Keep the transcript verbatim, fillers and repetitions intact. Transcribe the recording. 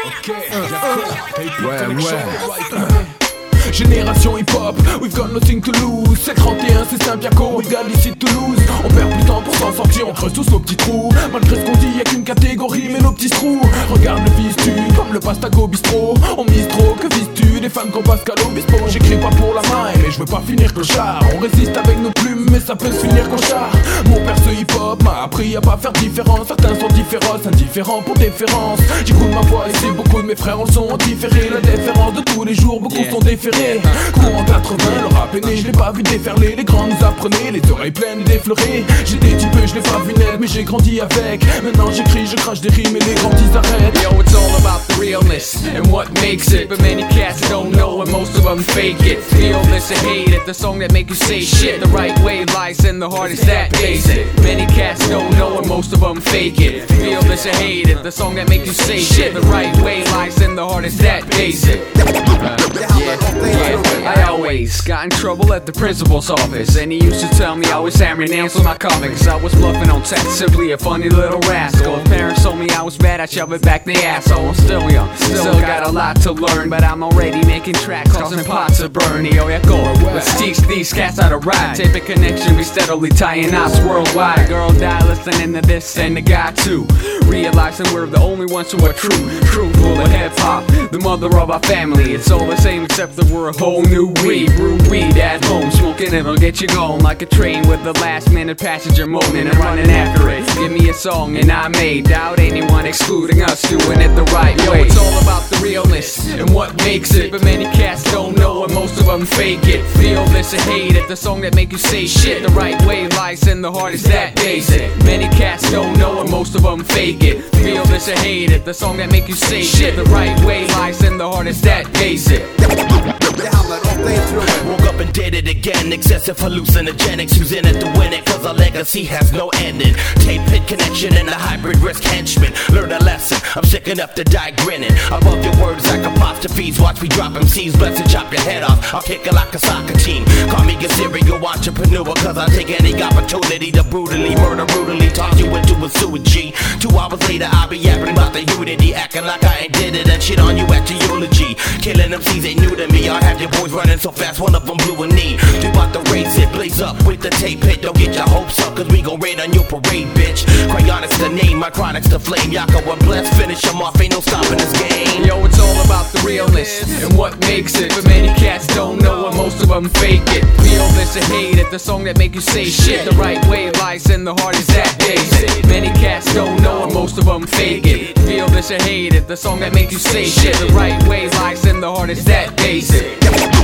Ok, ouais, ouais. Génération hip-hop, we've got nothing to lose. C'est trente et un, c'est Saint-Biaco, we got ici Toulouse. On perd plus de temps pour s'en sortir, on creuse tous nos petits trous. Malgré ce qu'on dit, y'a qu'une catégorie, mais nos petits trous. Regarde le vises-tu, comme le pastago bistrot. On mise trop, que vises-tu, des fans qu'on passe qu'à l'obispo. J'écris pas pour la main, mais je veux pas finir clochard. On résiste avec nos plumes, mais ça peut se finir clochard. Mon père ce hip-hop m'a appris à pas faire différence. Certains sont différents, indifférents pour déférence. J'écoute ma voix et c'est beaucoup de mes frères en sont différés. La différence de tous les jours, beaucoup yeah. sont déférés. Courant quatre-vingts, le rap est né, je l'ai pas vu déferler. Les grands nous apprenaient, les oreilles pleines d'effleurés. J'étais petit peu, je l'ai pas vu naître, mais j'ai grandi avec. Maintenant j'écris, je crache des rimes et les grands ils arrêtent. Yo, it's all about the realness and what makes it. But many cats don't know and most of them fake it. Feel this and hate it, the song that make you say shit. The right way lies in the heart is that basic. Many cats don't know and most of them fake it. Feel this and hate it, the song that make you say shit. The right way lies in the heart is that basic. Uh, yeah. Yeah, I always got in trouble at the principal's office, and he used to tell me I was hammering nails on my comics. I was bluffing on text, simply a funny little rascal. If parents told me I was bad, I'd shove it back their asshole. I'm still young, still got a lot to learn, but I'm already making tracks, causing pots to burn. Yo, yeah, go, let's teach these cats how to ride. Tape a connection, we steadily tying knots worldwide. Girl, die listening to this, and the guy too. Realizing we're the only ones who are true, truthful to hip-hop, the mother of our family. It's all the same except that we're a whole new breed. Brew weed at home, smoking it'll get you going like a train with the last minute passenger moaning and running after it. Give me a song and I may doubt anyone excluding us doing it the right way. Yo, it's all about the realness and what makes it. But many cats don't know and most of them fake it. Feel this and hate it, the song that make you say shit. The right way lies in the heart is that basic. Many cats don't know and most of them fake it. Feel this and hate it, the song that make you say shit. The right way lies in the heart is that basic. Woke up and did it again. Excessive hallucinogenics, using it to win it, cause our legacy has no ending. Tape hit connection and a hybrid risk henchman. Learn a lesson, I'm sick enough to die grinning. Above your words like apostrophes, watch me drop M Cs, bless and chop your head off. I'll kick it like a soccer team. Call me a serial entrepreneur, cause I take any opportunity to brutally murder, brutally toss you into a sewer G. Two hours later I'll be yapping about the unity, acting like I ain't did it and shit on you at your eulogy. Killing M Cs ain't new to me, I have your boys running so fast, one of them blew a knee. We bout to race it, blaze up with the tape hit. Don't get your hopes up, cause we gon' raid on your parade, bitch. Cryonics the name, my chronics the flame. Yako and blessed, finish them off, ain't no stopping this game. Yo, it's all about the realness and what makes it. But many cats don't know and most of them fake it. Feel this and hate it, the song that make you say shit. The right way lies in the heart is that basic. Many cats don't know and most of them fake it. Feel this and hate it, the song that make you say shit. The right way lies in the heart is that basic.